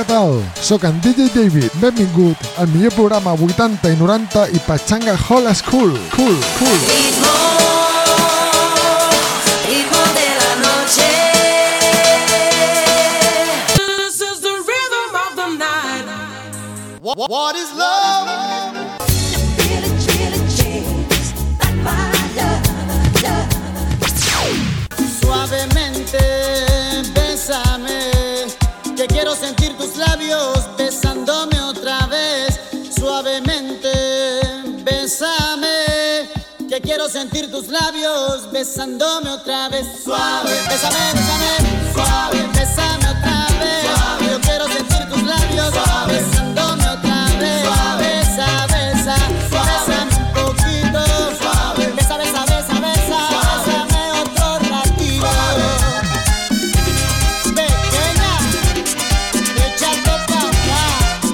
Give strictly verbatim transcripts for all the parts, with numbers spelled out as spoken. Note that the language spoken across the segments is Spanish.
què tal? Soc en D J David. Benvingut al millor programa vuitanta i noranta i Pachanga Old School. Cool, cool. Ritmo, ritmo de la noche. This is the rhythm of the night. What, what is love? Feel it, feel it, chase, like my love, love. Suavemente, bésame, que quiero sentir tus labios besándome otra vez. Suavemente, bésame, que quiero sentir tus labios besándome otra vez. Suave, bésame, bésame, suave, bésame otra vez. Suave, yo quiero sentir tus labios suave, besándome otra vez. Suave, besa, besa, bésame un poquito. Suave, besa, besa, besa, besa, bésame otro ratito. Pequeña, échate pa' acá.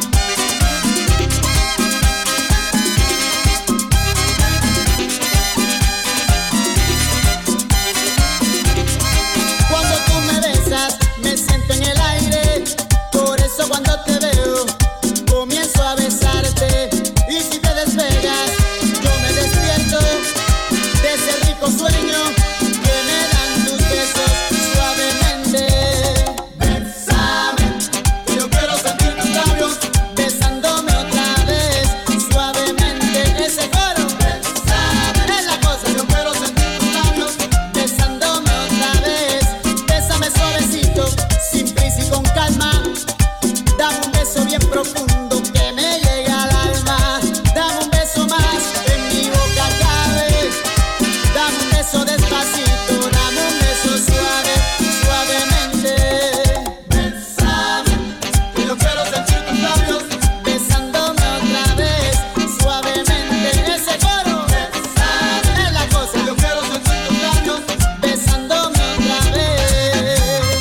Cuando tú me besas, me siento en el aire. Por eso cuando te veo, comienzo a besarte. Y si te despegas, yo me despierto de ese rico sueño que me dan tus besos suavemente. Bésame, que yo quiero sentir tus labios besándome otra vez suavemente. Ese coro, bésame, es la cosa. Yo quiero sentir tus labios besándome otra vez. Bésame suavecito, sin prisa y con calma. Dame un beso bien profundo que me llega al alma. Dame un beso más, en mi boca cabe. Dame un beso despacito, dame un beso suave, suavemente. Bésame, que yo quiero sentir tus labios besándome otra vez, suavemente. Ese coro, bésame, es la cosa. Yo quiero sentir tus labios besándome otra vez.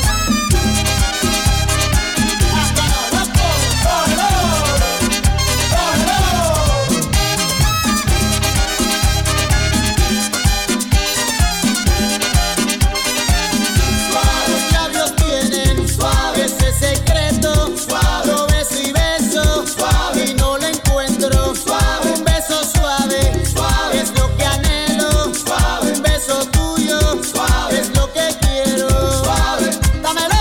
Hasta la loco, cógelo, cógelo. Los labios tienen suave ese secreto. Suave. Yo beso y beso suave y no lo encuentro. Suave. Un beso suave, suave es lo que anhelo. Suave. Un beso tuyo suave es lo que quiero. Suave. Dámelo.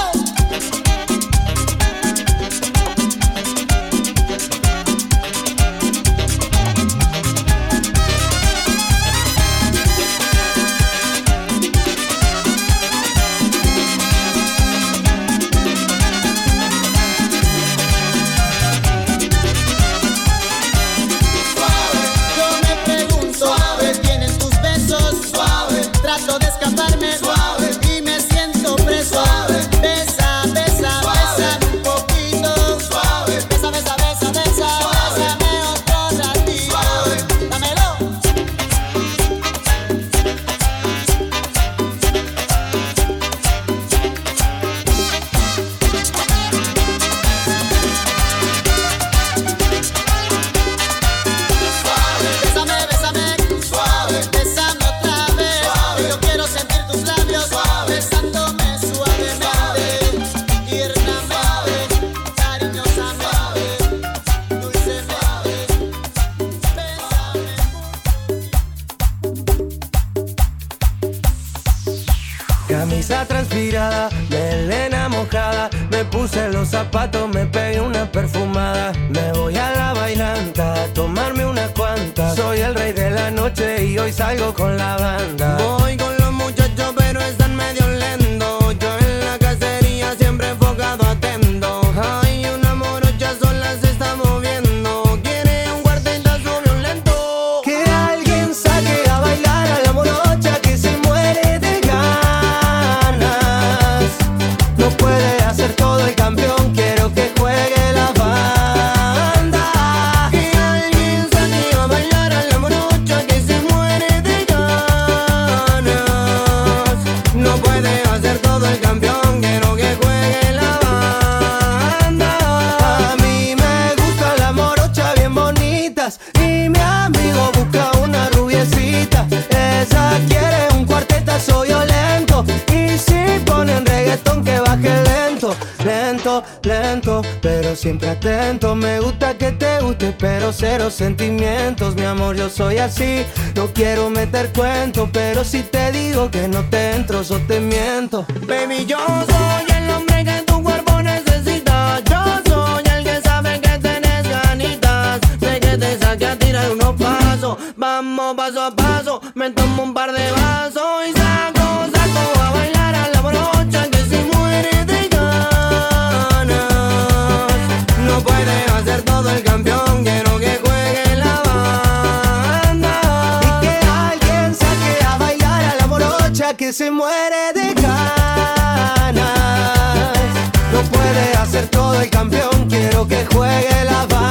Yo me pregunto, suave, tienen tus besos, suave, trato de escaparme, suave, y me siento preso, suave, besa, besa, besa un poquito, suave, besa, besa, besa, besa, bésame otro ratito, suave, dámelo. Bésame, bésame, suave, bésame otra vez. Suave. Yo quiero sentir tus labios suave, besándome suavemente, tiernamente, cariñosamente, dulcemente. Bésame. Camisa transpirada, melena mojada, me puse los zapatos, me pegué una perfumada. Me voy a la bailanta a tomarme unas cuantas. Soy el rey de la noche y hoy salgo con la banda. Voy con los muchachos pero están medio lentos. Yo en la cacería siempre enfocado atento. Hay una morocha sola se está moviendo. Quiere un cuartetazo violento. Que alguien saque a bailar a la morocha que se muere de ganas. No puede hacer todo el campeón, quiero que juegue la banda. Que alguien saque a bailar a la morocha que se muere de ganas. No puede hacer todo el campeón, quiero que juegue la banda. A mí me gusta la morocha bien bonitas y mi amigo busca una rubiecita. Esa quiere un cuartetazo violento y si ponen reggaetón que baje lento, lento. lento, lento, pero siempre atento. Me gusta que te guste, pero cero sentimientos. Mi amor, yo soy así, no quiero meter cuento, pero si te digo que no te entro, yo te miento. Baby, yo soy el hombre que tu cuerpo necesita. Yo soy el que sabe que tenés ganitas. Sé que te saque a tirar unos pasos. Vamos paso a paso, me tomo un par de vasos y saco, saco a bailar a la morocha que se muere de ganas. No puede hacer todo el campeón, quiero que juegue la banda. Y que alguien saque a bailar a la morocha que se muere de ganas. No puede hacer todo el campeón, quiero que juegue la banda.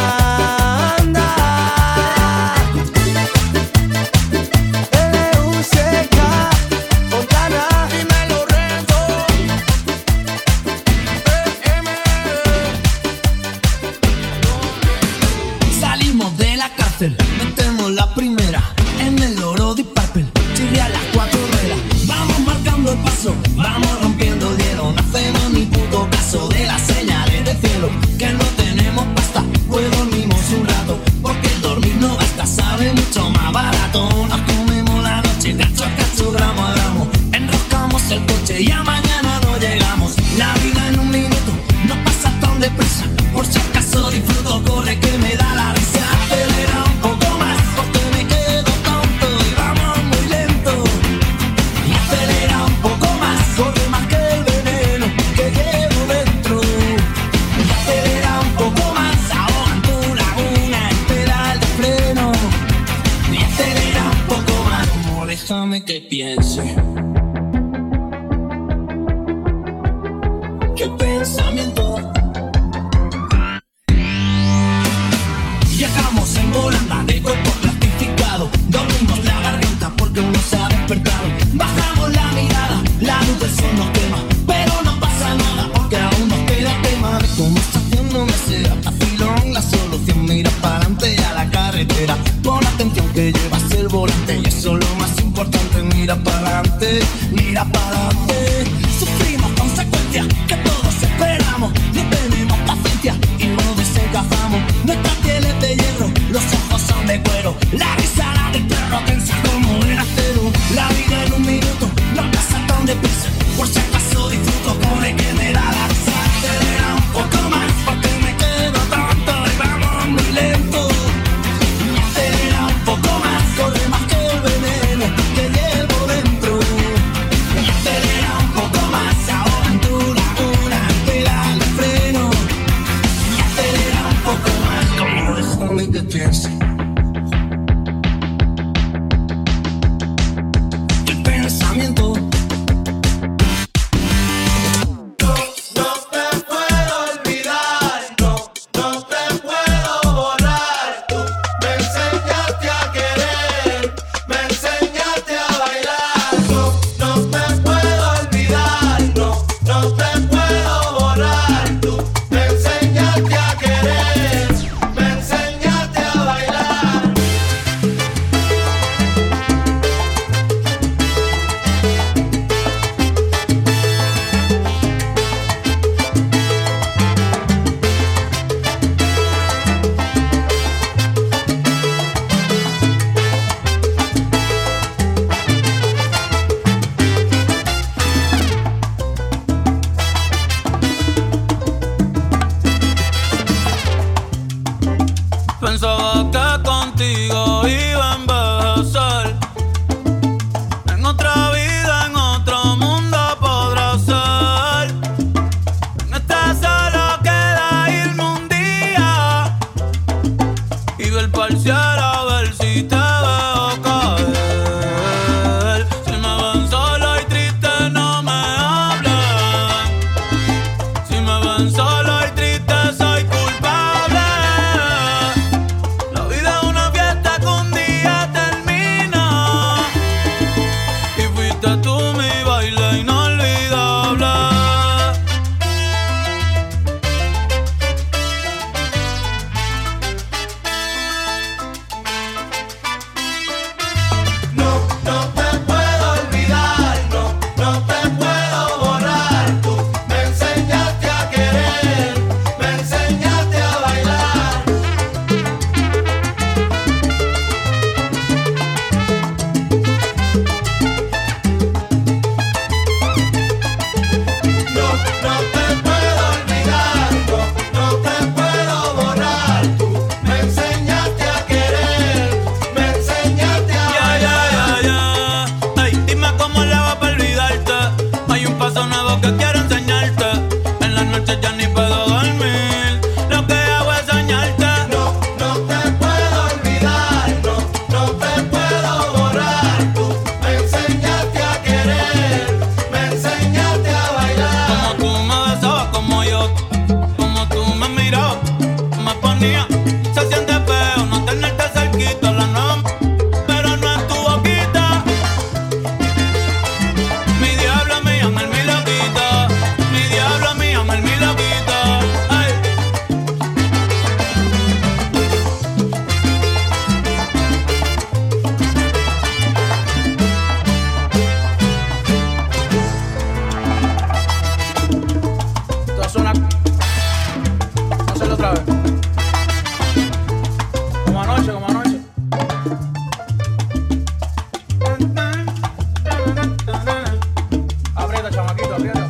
Metemos la primera en el oro de papel, chile a las cuatro ruedas. Vamos marcando el paso, vamos rompiendo el hielo. No hacemos ni puto caso de las señales del cielo. Que no tenemos pasta, pues dormimos un rato, porque el dormir no gasta, sabe mucho más barato. Nos comemos la noche, cacho a cacho, gramo a gramo. Enroscamos el coche y a mañana no llegamos. La vida en un minuto no pasa tan deprisa. Por si acaso disfruto, corre que me da la risa. Acelera un poco más, porque me quedo tonto y vamos muy lento. Y acelera un poco más, corre más que el veneno que llevo dentro. Y acelera un poco más, ahoga en tu laguna el pedal de freno. Y acelera un poco más, como déjame que piense. ¿Qué pensamiento? Viajamos en volanda de cuerpo plastificado. Dormimos la garganta porque uno se ha despertado. Bajamos la mirada, la luz del sol nos quema, pero no pasa nada porque aún nos queda tema. De conversación no me sea vacilón la solución. Mira para adelante a la carretera, pon atención que llevas el volante y eso es lo más importante. Mira para adelante, mira para adelante. Sufrimos consecuencias que todos esperamos. No tenemos paciencia y no desencajamos. Nuestra piel es de hierro, los ojos son de cuero. La risa la del perro tensa como el acero. La vida en un minuto no pasa tan deprisa. chamaquito, fíjate.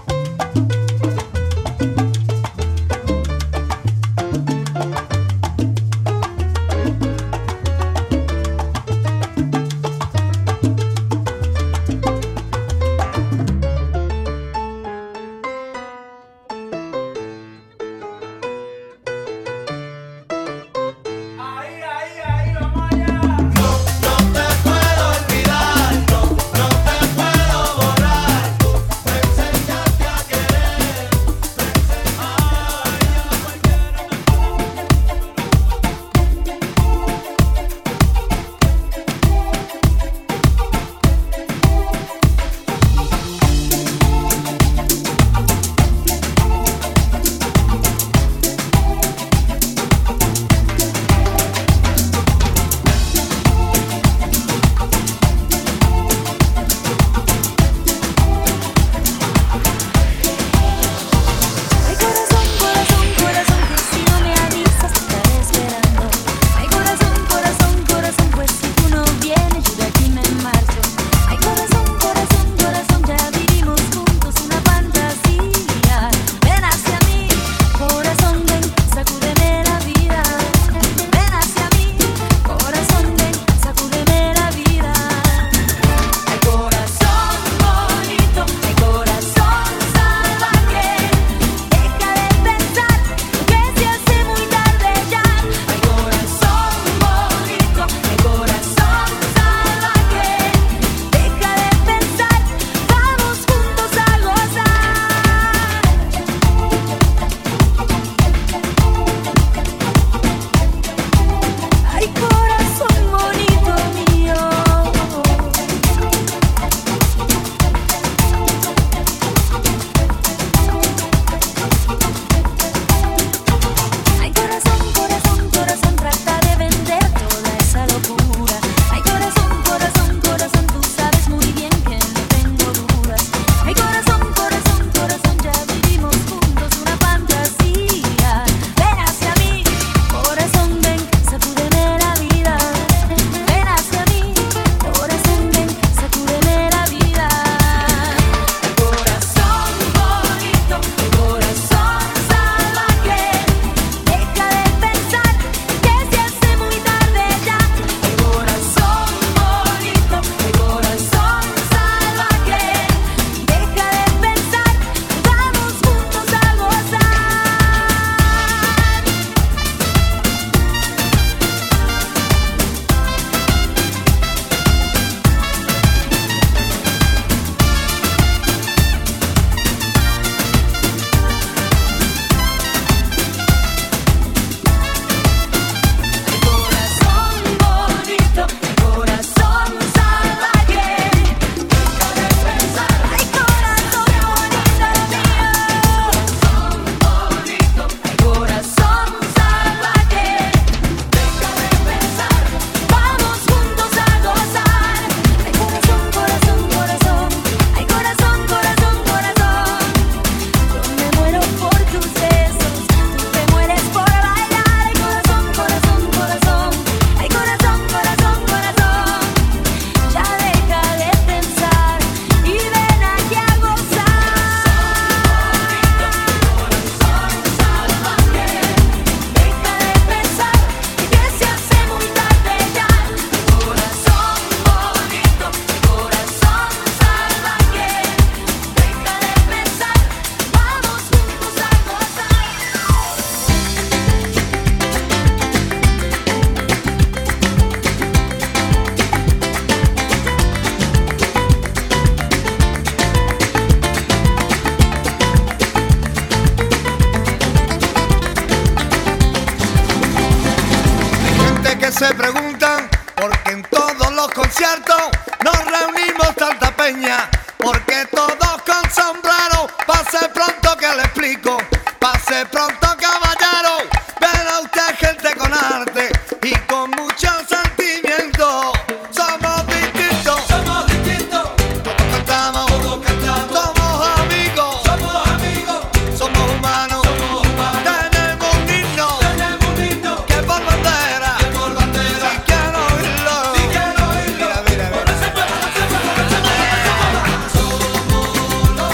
se preguntan por qué en todos los conciertos nos reunimos tanta peña. Porque todos con sombrero, pase pronto que le explico. Pase pronto, caballero, verá usted gente con arte y con mucho sentimiento. Somos distintos, somos distintos. Todos cantamos, todos cantamos. Somos amigos, somos amigos. Somos humanos, somos humanos. Tenemos un himno, tenemos un himno que por bandera, que por bandera. Si quiero oírlo, si quiero oírlo. Mira, mira, mira. Por ese pueblo, por ese pueblo, por ese pueblo. Somos los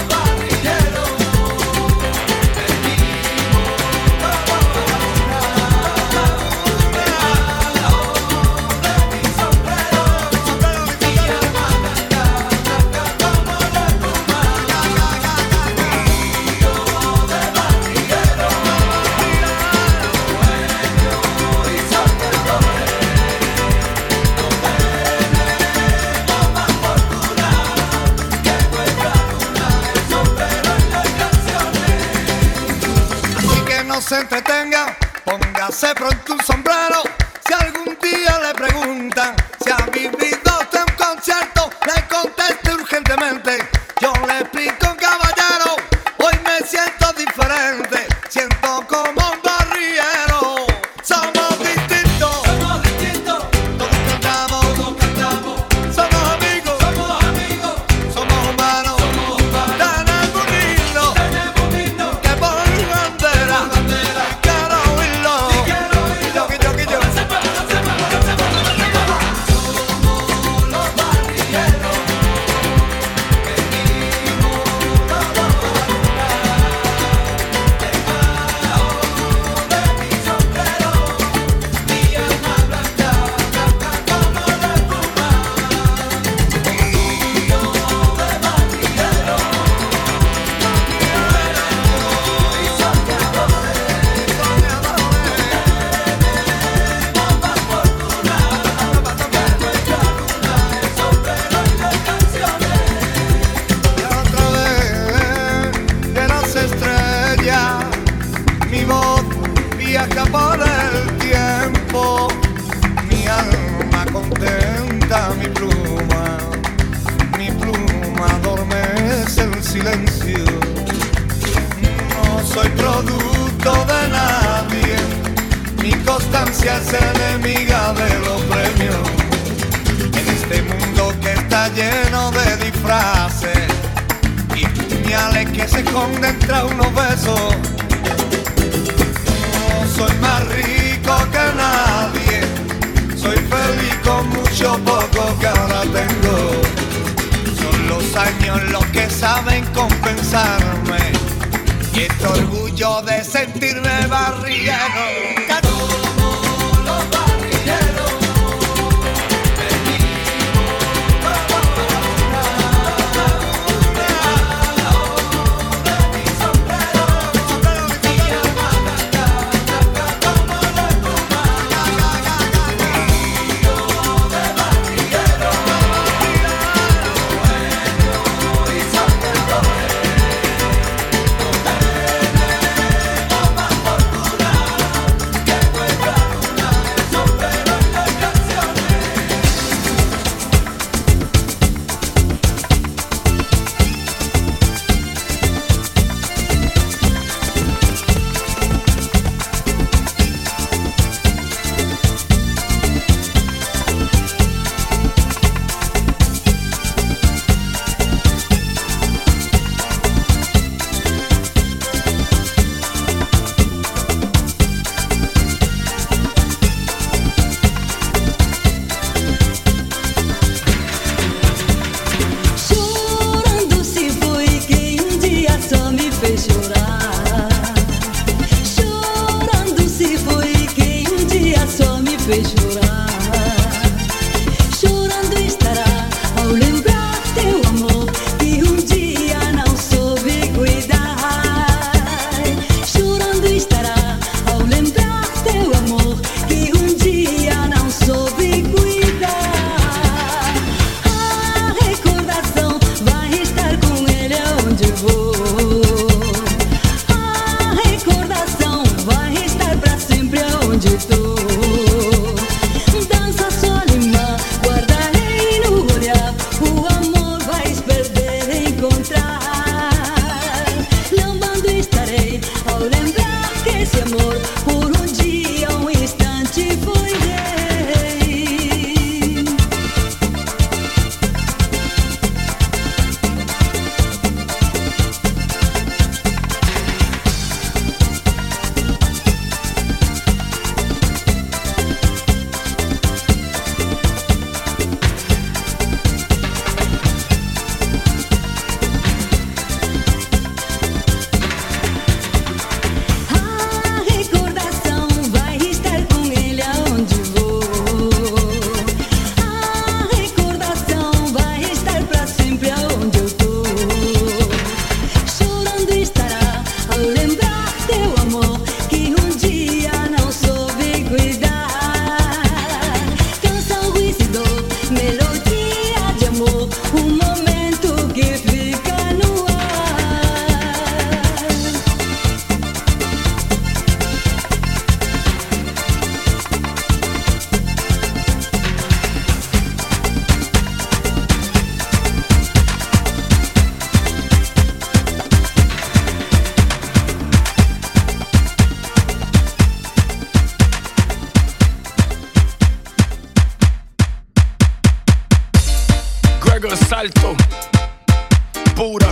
se entretenga, póngase pronto un sombrero. Si algún día le preguntan si ha vivido usted un concierto, le conteste urgentemente. Yo le explico, caballero, hoy me siento diferente, siento como un barriero. Somos distintos, somos distintos, todos cantamos, todos cantamos. Somos amigos, somos amigos, somos humanos, somos humanos. Tenemos un himno, tenemos un himno que por mi bandera, bandera, quiero oírlo, sí quiero oírlo, que yo, que yo. Somos los barrilleros, venimos todos a debajo de mi sombrero, mi alma blanca, blanca como la espuma. Y otra vez de las estrellas, mi voz viaja por el tiempo, mi alma contenta, mi pluma, mi pluma adormece el silencio. No soy producto de nadie, mi constancia es enemiga de los premios. En este mundo que está lleno de disfraces y puñales que se esconden tras unos besos, no soy más rico que nadie, soy feliz con mucho poco que ahora tengo. Son los años los que saben compensarme y este orgullo de sentirme barrillero. Somos los barrilleros, Chorando se foi quem um dia só me fez chorar. Chorando se foi quem um dia só me fez chorar. Chorando estará ao lembrar teu amor que um dia não soube cuidar. Chorando estará ao lembrar teu amor que um dia não soube cuidar. A recordação vai estar com ele aonde vou. alto, pura,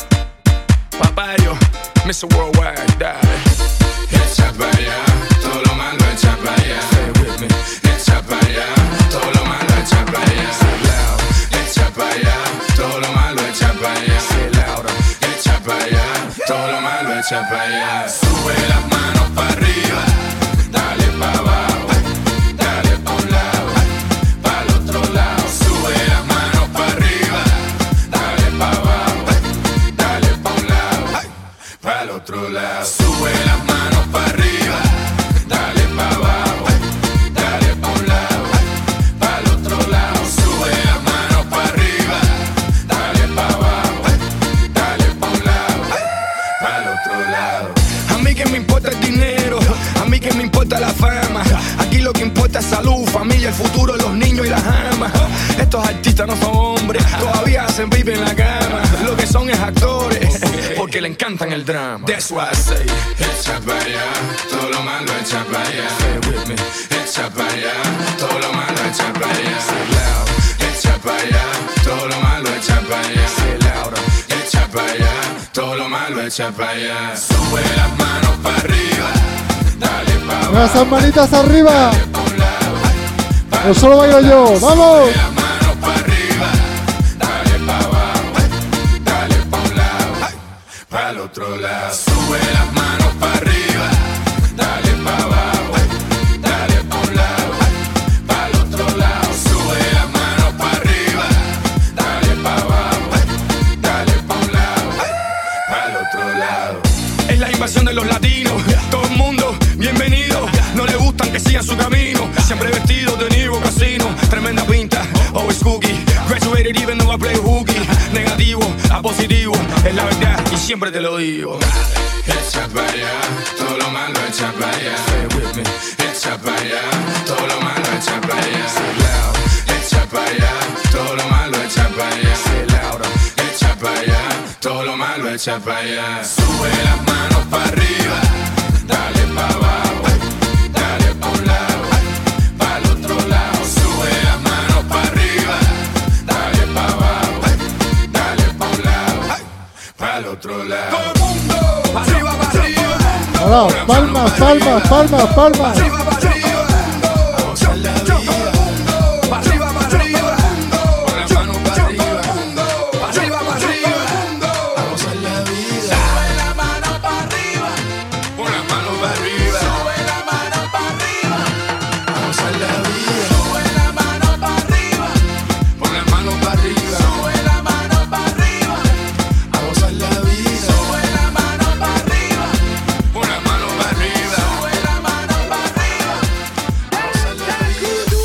papayo, mister Worldwide, dale. Echa pa' allá, todo lo malo echa pa' allá. Say it with me. Echa pa' allá, todo lo malo echa pa' allá. Say loud. Echa pa' allá, todo lo malo echa pa' allá. Say louder. Echa pa' allá, todo lo malo echa pa' allá. Sube las manos pa' arriba, dale pa' abajo, dale pa' un lado, pa' el otro lado. Sube las manos pa' arriba, dale pa' abajo, dale pa' un lado, pa' el otro lado. Sube las manos pa' arriba, dale pa' abajo, dale pa' un lado, pa' el otro lado. Sube las manos pa' arriba, dale pa' abajo, dale pa' un lado, pa' el otro lado. A mí que me importa el dinero, a mí que me importa la fama. Aquí lo que importa es salud, familia, el futuro, los niños y las amas. Estos artistas no son hombres, todavía hacen pipi en la cama. Lo que son es actores, porque le encantan el drama. That's why I say, echa pa' allá, todo lo malo echa pa' allá. Say it with me. Echa pa' allá, todo lo malo echa pa' allá. Say loud. Echa pa' allá, todo lo malo echa pa' allá. Say louder. Echa pa' allá, todo lo malo echa pa' allá. Sube las manos pa' arriba, dale pa' abajo. Las manitas arriba. Dale pa' un lado, pa' O solo bailo yo. ¡Vamos! Sube las manos pa' arriba, dale pa' abajo, dale pa' un lado, pa' el otro lado. Sube las manos pa' arriba, dale pa' abajo, dale pa' un lado, pa' el otro lado. Sube las manos pa' arriba, dale pa' abajo, dale pa' un lado, pa' el otro lado. Es la invasión de los latinos, todo el mundo bienvenido. No le gustan que sigan su camino, siempre vestidos de Nivo Casino. Tremenda pinta, always cookie. Graduated even though I play hooky. Negativo a positivo, es la verdad y siempre te lo digo. Echa pa' allá, todo lo malo echa pa' allá. Say it with me. Echa pa' allá, todo lo malo echa pa' allá. Say loud. Echa pa' allá, todo lo malo echa pa' allá. Say louder. Echa pa' allá, todo lo malo echa pa' allá. Sube las manos pa' arriba, dale pa' abajo, dale pa' un lado, pa' el otro lado. Sube las manos pa' arriba, dale pa' abajo, dale pa' un lado, pa' el otro lado. Todo el mundo, arriba, pa' arriba. Ahora, palmas, palmas, palmas, palmas. Arriba, pa' arriba. Vamos a la vida. Pa' arriba, pa' arriba. Con las manos pa' arriba. Pa' arriba, pa' arriba. Vamos a la vida. Sube la mano pa' arriba. Con las manos pa' arriba. Sube la mano pa' arriba. Vamos a la vida. Sube la mano pa' arriba. Con las manos pa' arriba. Sube la mano pa' arriba. Vamos a la vida. Sube la mano pa' arriba. Con las manos pa' arriba. Sube la mano pa' arriba. Vamos a la vida.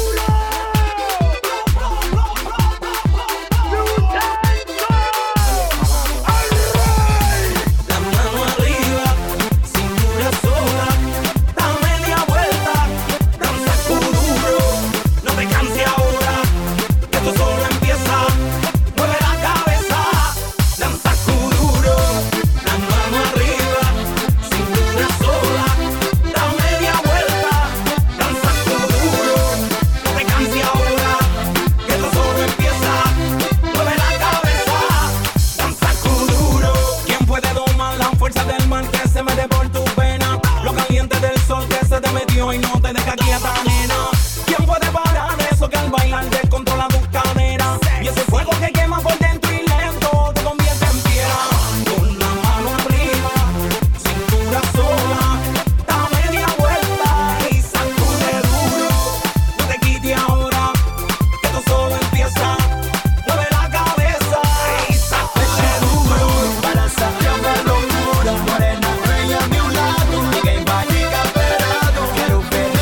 La mano arriba, cintura sola, da media vuelta, danza kuduro, no te canses ahora, que esto solo empieza, mueve la cabeza, danza kuduro, la mano arriba, cintura sola, da media vuelta, danza kuduro, no te canses ahora, que esto solo empieza, mueve la cabeza, danza kuduro. ¿Quién puede domar la fuerza del mar que se mete por tu vena? Lo caliente del sol que se te metió y no te deja quieta, nena. ¿Quién puede parar eso que al bailar descontrola tus caderas? Y ese fuego que quema por dentro y lento te convierte en piedra. Con la mano arriba, cintura sola, da media vuelta y sacude duro. No te quites ahora, que esto solo empieza. Mueve la cabeza y sacude duro. Para sacar la locura, morena, bella a mi lado. Que vaya esperado, quiero ver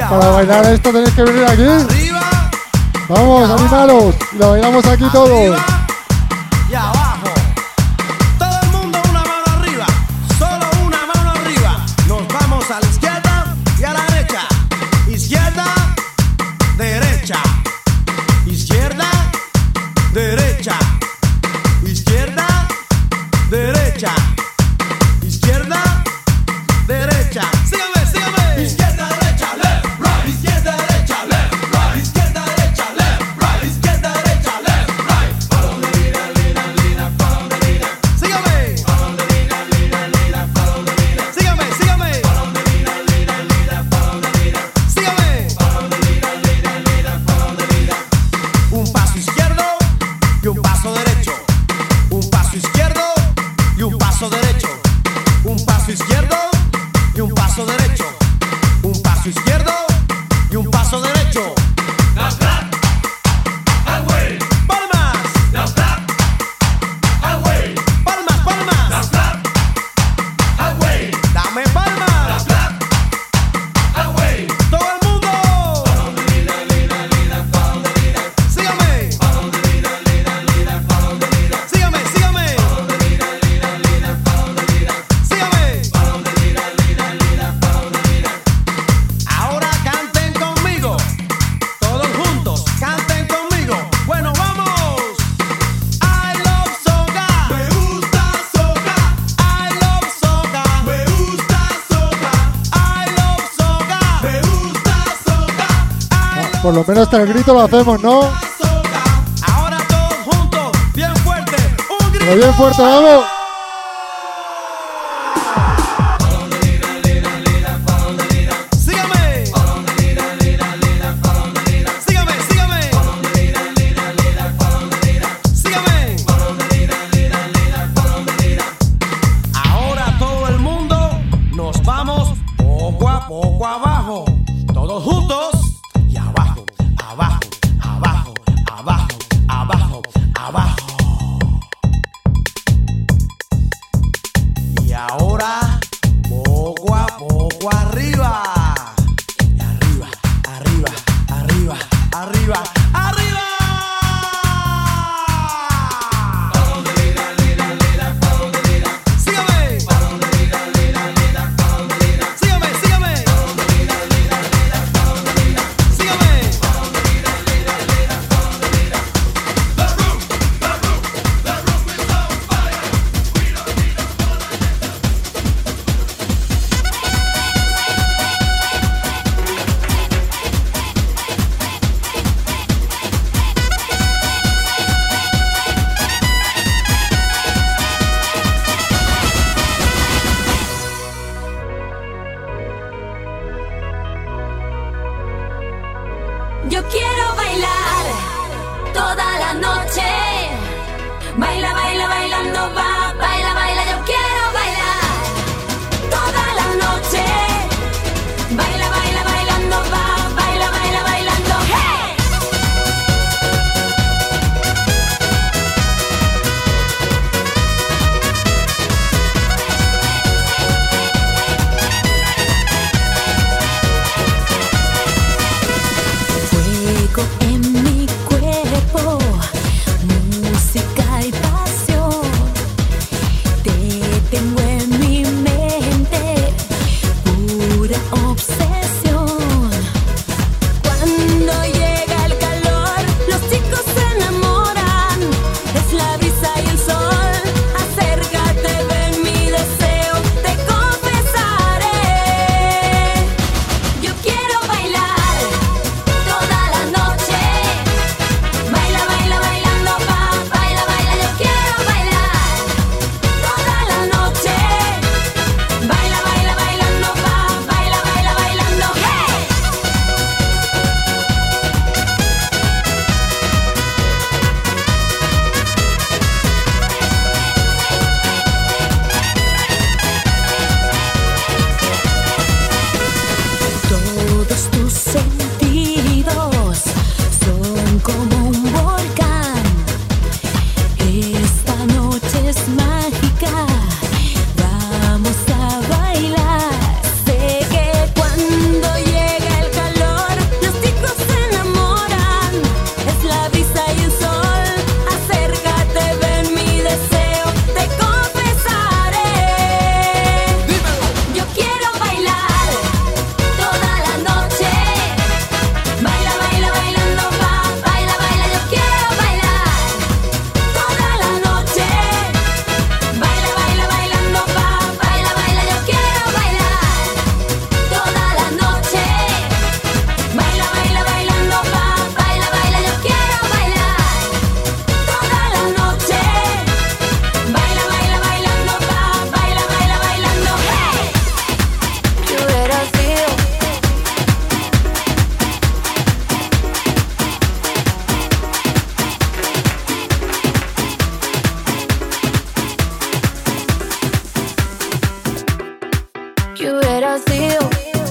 Para bailar esto tenéis que venir aquí. Arriba. Vamos, animaros. Y lo bailamos aquí todos. Y abajo. Todo el mundo una mano arriba. Solo una mano arriba. Nos vamos a la izquierda y a la derecha. Izquierda, derecha. Izquierda, derecha. Izquierda, derecha. Izquierda, derecha. Sígame, sígame. Izquierda, derecha, left, right. Izquierda, derecha, left, right. Izquierda, derecha, left, right. Izquierda, derecha, left, right. Pa' donde lina, lina, lina, pa' donde lina. Sígame. Pa' donde lina, lina, lina, pa' donde lina. Sígame, sígame. Pa' donde lina, lina, lina, pa' donde lina. Sígame. Pa' donde lina, lina, lina, pa' donde lina. Un paso izquierdo y un paso derecho. Un paso izquierdo y un paso derecho. Un paso izquierdo y un paso derecho. Un paso izquierdo y un paso derecho. Now clap and wait. Palmas. Now clap and wait. Palmas, palmas. Now clap and wait. Dame palmas. Now clap and wait. Todo el mundo. Pa' donde lina, lina, lina, pa' donde lina. Sígame. Pa' donde lina, lina, lina, pa' donde lina. Sígame, sígame. Pa' donde lina, lina, lina, pa' donde lina. Sígame. Pa' donde lina, lina, lina, pa' donde lina. Ahora canten conmigo. Todos juntos, canten conmigo. Bueno, vamos. I love soca. Me gusta soca. I love soca. Me gusta soca. I love soca. Me gusta soca. I Por lo menos hasta el grito lo hacemos, ¿no? love soca. Ahora todos juntos, bien fuerte. Un grito. Pero bien fuerte, vamos. Sígame. Sígame, sígame. Sígame. Ahora todo el mundo nos vamos poco a poco abajo. Todos juntos. Y abajo, abajo, abajo, abajo, abajo, abajo. Y ahora poco a poco arriba. Y arriba, arriba, arriba, arriba, arriba. Sígame. Sígame, sígame. hubiera sido.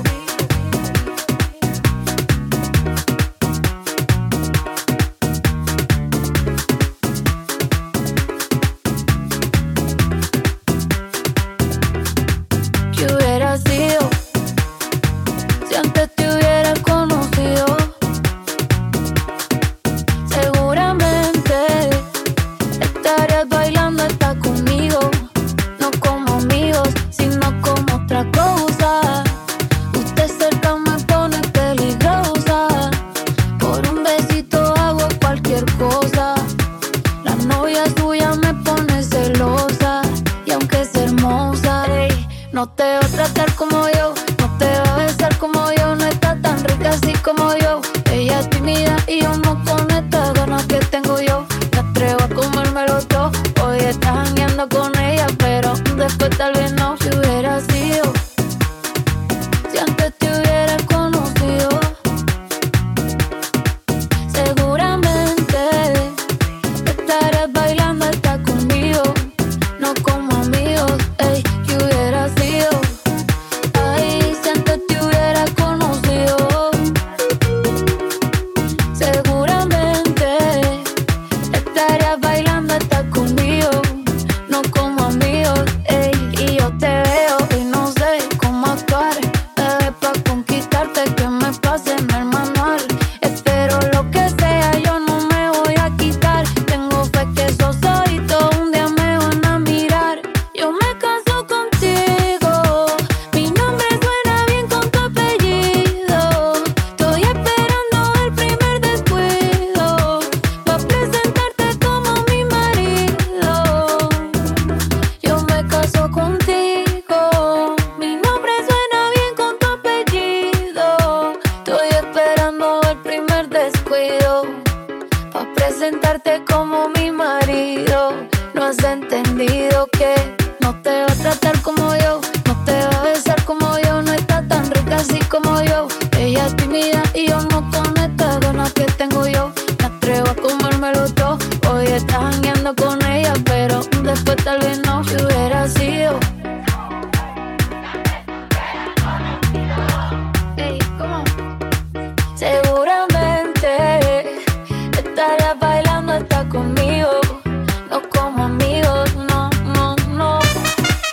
¿Qué hubiera sido si antes te hubiera conocido? Seguramente estarías bailando hasta conmigo, no como amigos, sino como otra cosa. Usted cerca me pone peligrosa, por un besito hago cualquier cosa. La novia suya me pone celosa, y aunque es hermosa, ey, no te va a tratar como yo, no te va a besar como yo, no está tan rica así como yo. Ella es tímida y yo no con estas ganas que tengo yo. Me atrevo a comérmelo todo, hoy estás jangueando con ella, pero después tal vez no. Si hubiera sido, si antes te hubiera conocido, seguramente estarías bailando hasta conmigo, no como amigos, ey. ¿Qué hubiera sido? Ay, si antes te hubiera conocido, seguramente estarías bailando hasta conmigo, no como amigos, ey. Y yo te veo y no sé cómo actuar, bebé, pa' conquistarte que me pasen el manual. Espero lo que sea, yo no me voy a quitar. Tengo fe que esos ojitos un día me van a mirar. Yo me caso contigo, mi nombre suena bien con tu apellido. Estoy esperando el primer descuido pa' presentarte como mi marido. Yo me caso contigo, mi nombre suena bien con tu apellido. Estoy esperando el primer descuido pa' presentarte como mi marido. No has entendido que no te va a tratar como yo, no te va a besar como yo, no está tan rica así como yo. Ella es tímida y yo no con estas ganas que tengo yo. Me atrevo a comérmelo todo, hoy estás jangueando con ella, pero después tal vez no. Si hubiera sido, ey, come on. Seguramente estarías bailando hasta conmigo, no como amigos, no, no, no.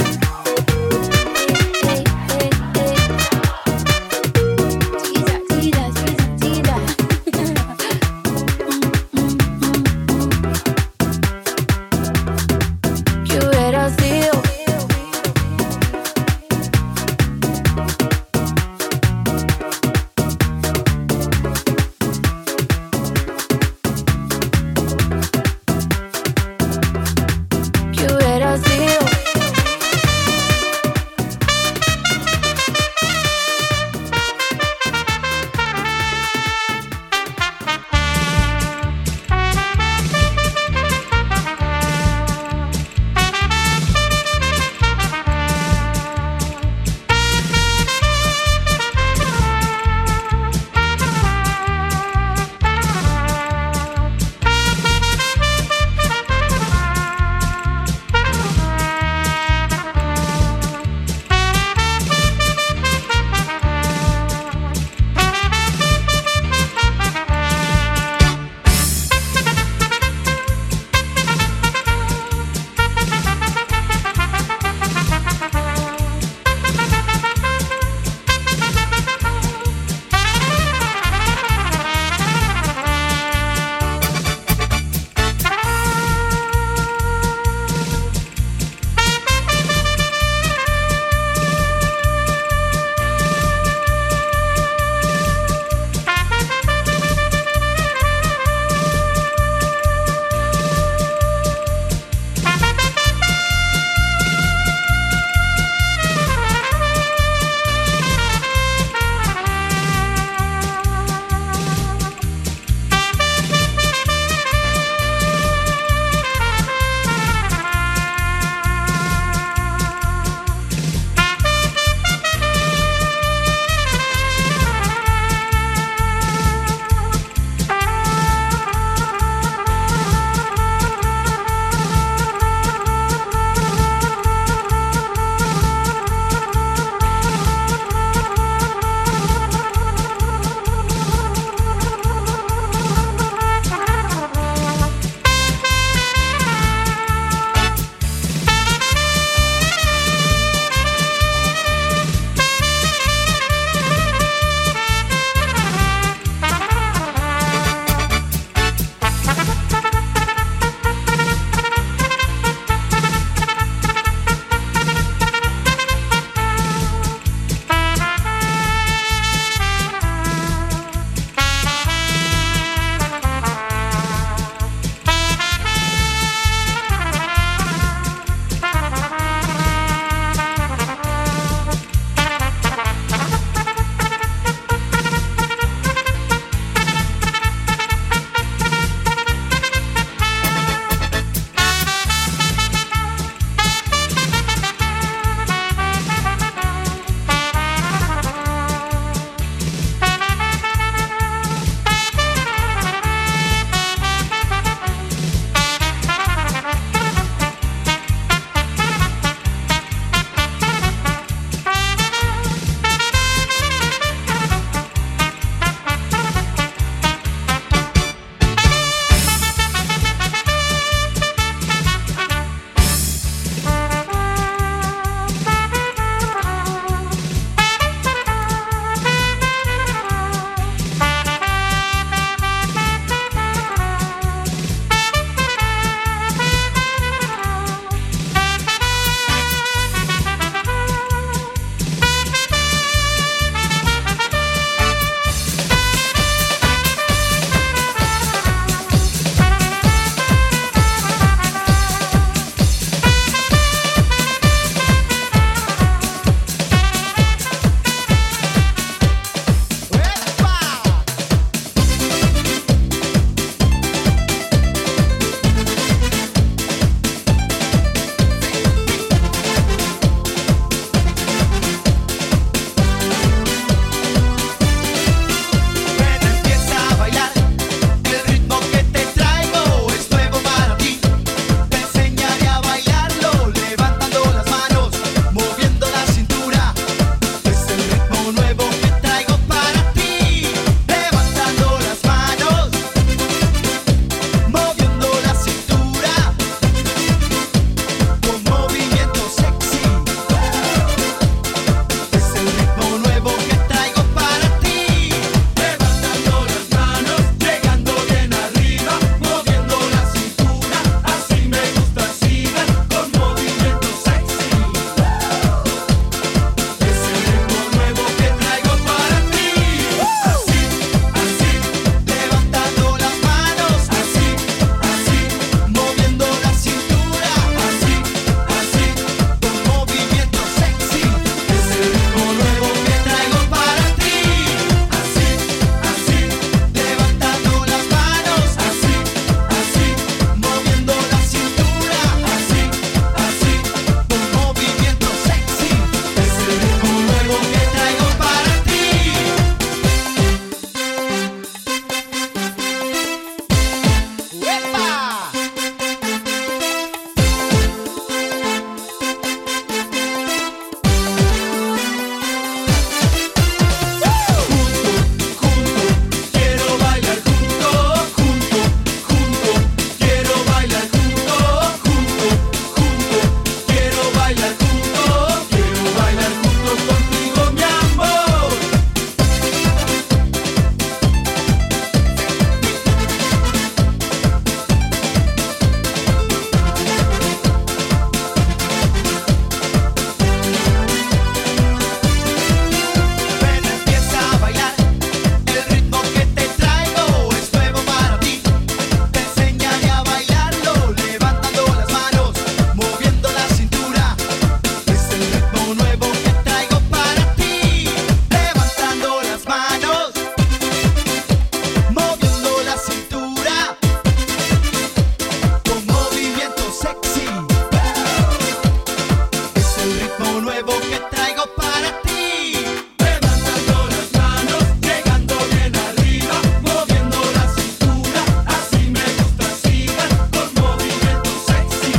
ritmo nuevo que traigo para ti. Levantando las manos, llegando bien arriba, moviendo la cintura, así me gusta, sigan con movimientos sexy.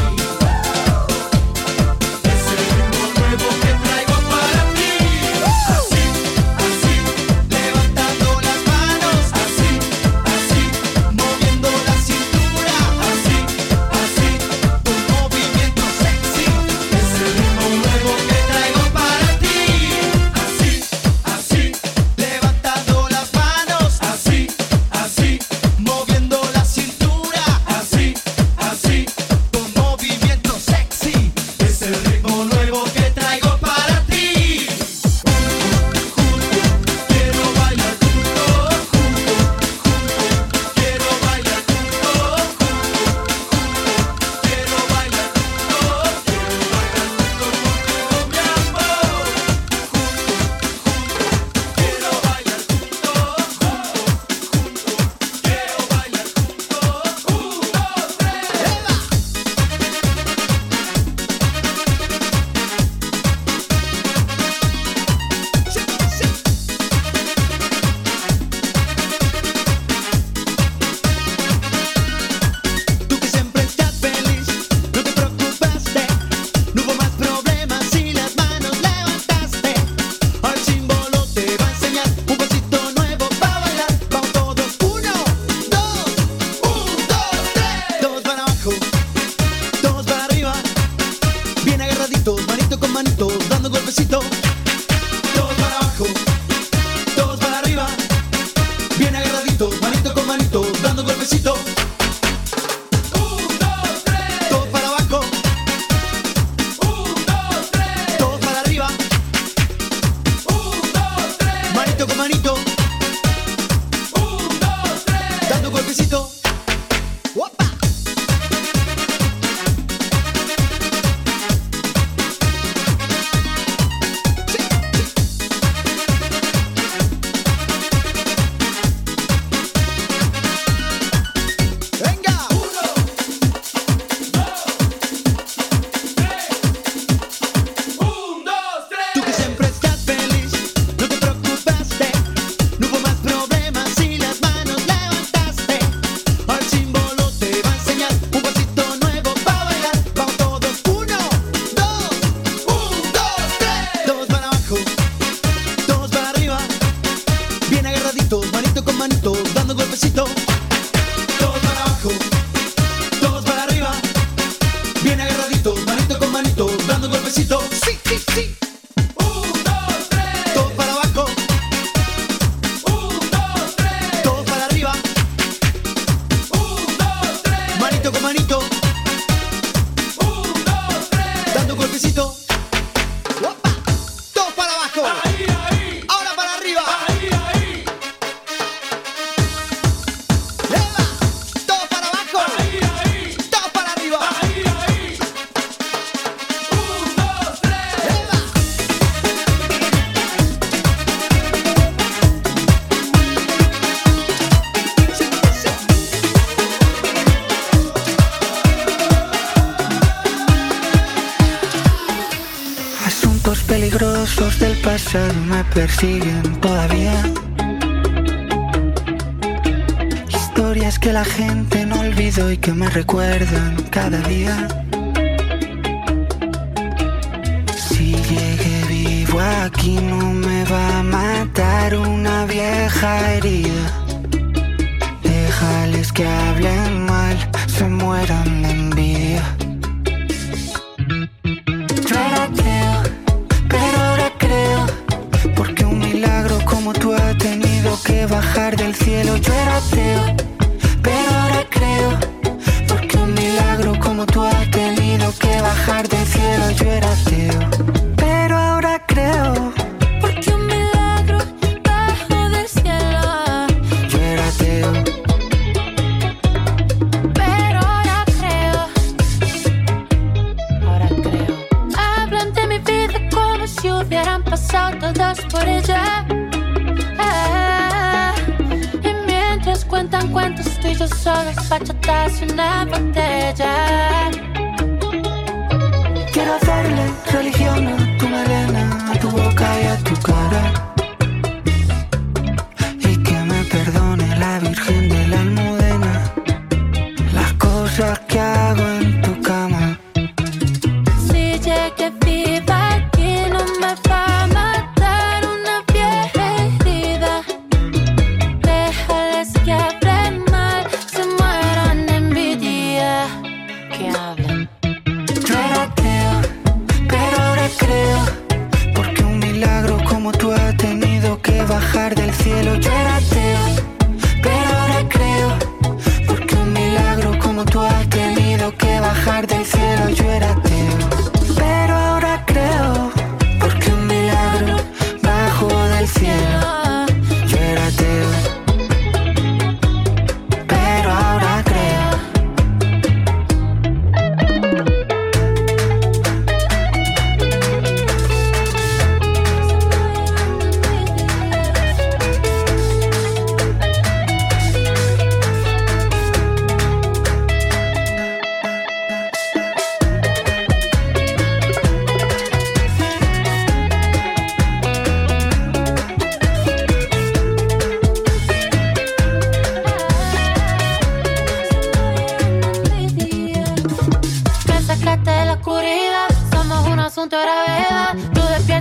Es el ritmo nuevo que traigo para ti. Así, así, Levantando las manos, así, así, moviendo la cintura, así, así. con movimiento sexy. Es el ritmo nuevo que traigo para ti. Así, así, Levantando las manos, así, así, moviendo la cintura, así, así. con movimiento sexy. Es el ritmo nuevo que traigo para ti. Quiero bailar junto, junto, junto. Quiero bailar junto, junto, junto. Quiero bailar junto, quiero bailar junto contigo, mi amor. Junto, junto. Quiero bailar junto, junto, junto. Quiero bailar junto, un, dos, tres. Tú que siempre estás feliz, no te preocupaste, no hubo más problemas si las manos levantaste. Al símbolo te va a enseñar un pasito nuevo para bailar. Vamos todos, uno, dos, un, dos, tres. Todos para abajo, todos para arriba, bien agarraditos, manito con manito, dando golpecito. Todos para abajo, todos para arriba, bien agarraditos, manito con manito, dando golpecito. Un, dos, tres. Todos para abajo, Un, dos, tres. todos para arriba, Un, dos, tres. manito con manito, Un, dos, tres. dando golpecito. ¡Opa! ¡Venga! Un, dos, tres. Tú que siempre estás feliz, no te preocupaste, no hubo más problemas si las manos levantaste. Al símbolo te va a enseñar un pasito nuevo para bailar. Vamos todos, uno, dos, un, dos, tres. Todos para abajo, todos para arriba, bien agarraditos, manito con manito, dando golpecito. Todos para abajo, todos para arriba, bien agarraditos, manito con manito, dando golpecito. Sí, sí, sí. Un, dos, tres. Todos para abajo, Un, dos, tres. todos para arriba, Un, dos, tres. manito con manito, Un, dos, tres. dando golpecito. ¡Opa! Todos para abajo, Ahí, ahí. ahora para arriba. Ahí, ahí. ¡Eva! Todos para abajo, Ahí, ahí. todos para arriba. Ahí, ahí. Un, dos, tres. ¡Eva! Asuntos peligrosos del pasado me persiguen todavía. Historias que la gente no olvidó y que me recuerdan cada día. Si llegué vivo aquí no me va a matar una vieja herida. Déjales que hablen mal, se mueran de envidia. Yo era ateo, pero ahora creo, porque un milagro como tú ha tenido que bajar del cielo. Yo era ateo, pero ahora creo, porque un milagro como tú ha tenido que bajar del cielo. Yo era ateo, pero ahora creo, Porque un milagro bajo del cielo. yo era ateo. Pero ahora creo. Ahora creo. Hablan de mi vida como si hubieran pasado todas por ella. Ah, y mientras cuentan cuentos tú y yo solos, bachatas y una botella. Quiero hacerle religión a tu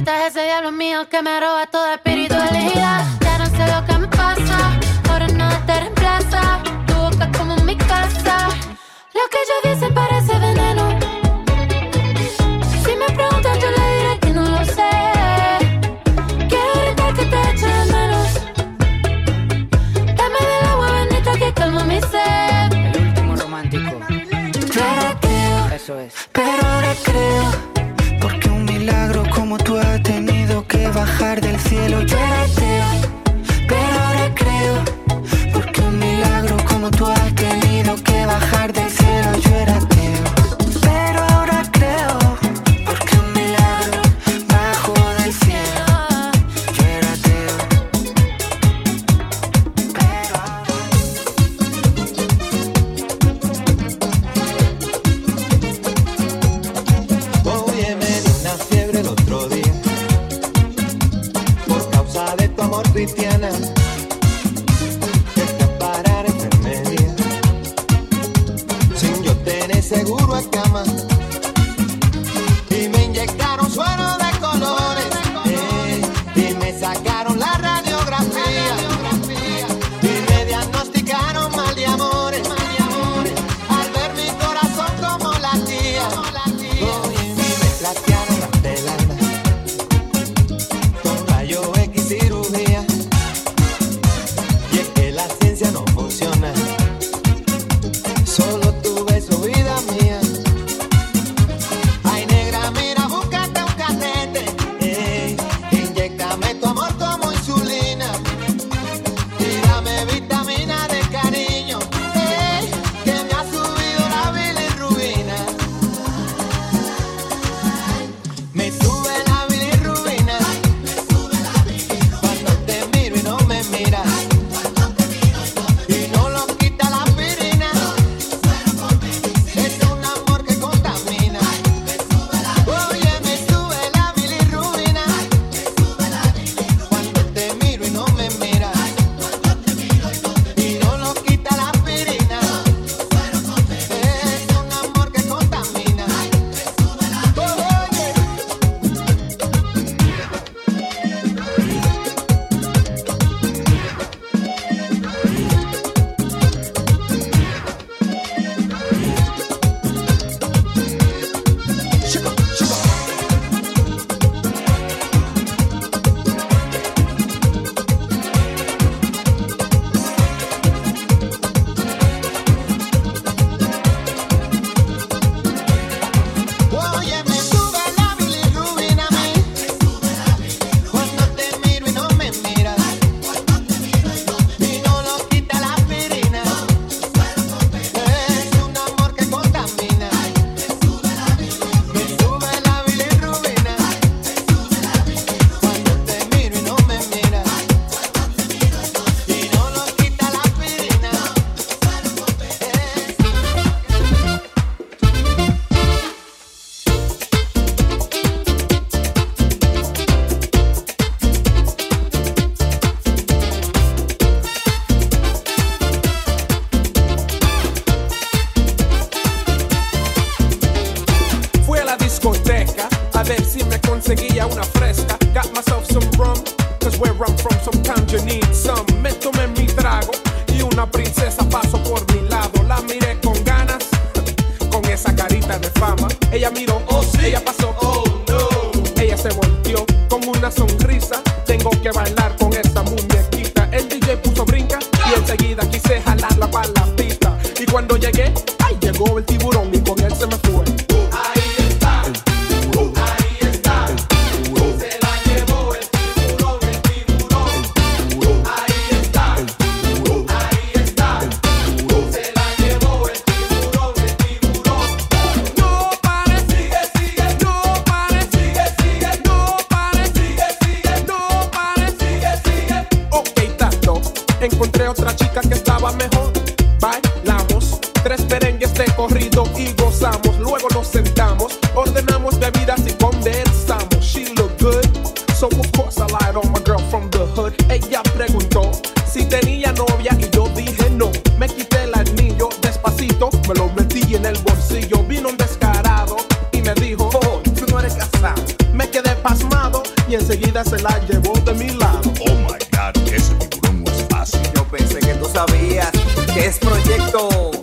despiertas ese diablo mío que me roba toda espiritualidad. Ya no sé lo que me pasa, ahora nada te reemplaza. Tu boca es como mi casa, lo que ellos dicen parece veneno. Si me preguntan yo le diré que no lo sé. Quiero gritar que te echo de menos. Dame del agua bendita que calma mi sed. El último romántico. Pero creo, Eso es. pero ahora creo, porque un milagro como tú has tenido que bajar del cielo. Yo era ateo, pero ahora creo, porque un milagro como tú has tenido que bajar del cielo. Yo era ateo, pero ahora creo, porque un milagro bajó del cielo. Yo era ateo, pero ahora... Oye, me dio una fiebre el otro día por causa de tu amor, cristiana. Que te parar enfermería sin yo tener seguro a cama. Y me inyectaron suero de colores, eh, y me sacaron la radiografía. Y me diagnosticaron mal de amores, al ver mi corazón como latía. Oye, y me platearon del alma con rayo X cirugía. Y es que la ciencia no funciona, solo tu beso, vida mía. Ay, negra, mira, búscate un catete, eh, inyéctame tu amor como insulina y dame vitamina de cariño, eh, que me ha subido la bilirrubina. Me sube la bilirrubina cuando te miro y no me miras, y no lo quita la aspirina. Es un amor que contamina. Oye, me sube la bilirrubina cuando te miro y no me miras, y no lo quita la aspirina. Es un amor que contamina. Oye. Oye, me sube la bilirrubina a mí cuando te miro y no me miras, y no lo quita la aspirina. Es un amor que contamina. Me sube la bilirrubina cuando te miro y no me miras, y no lo quita la aspirina. Fui a la discoteca a ver si me conseguía una fresca. Got myself some rum, cause where I'm from sometimes you need some. Me tomé mi trago y una princesa pasó por mi lado. La miré con ganas, con esa carita de fama. Ella miró, oh sí, ella pasó, oh no. Ella se volteó con una sonrisa. Tengo que bailar con esa muñequita. El D J puso brinca y enseguida quise jalarla para la pista. Y cuando llegué, ay, llegó el tiburón y con él se me fue. Encontré otra chica que estaba mejor. Bailamos tres merengues de corrido y gozamos. Luego nos sentamos, ordenamos bebidas y conversamos. She looked good, so of course I lied on my girl from the hood. Ella preguntó si tenía novia y yo dije no. Me quité el anillo despacito, me lo metí en el bolsillo. Vino un descarado y me dijo, oh, tú no eres casado. Me quedé pasmado y enseguida se la llevó de mi lado. Oh my God, ese tiburón no es fácil. Yo pensé que tú sabías que es Proyecto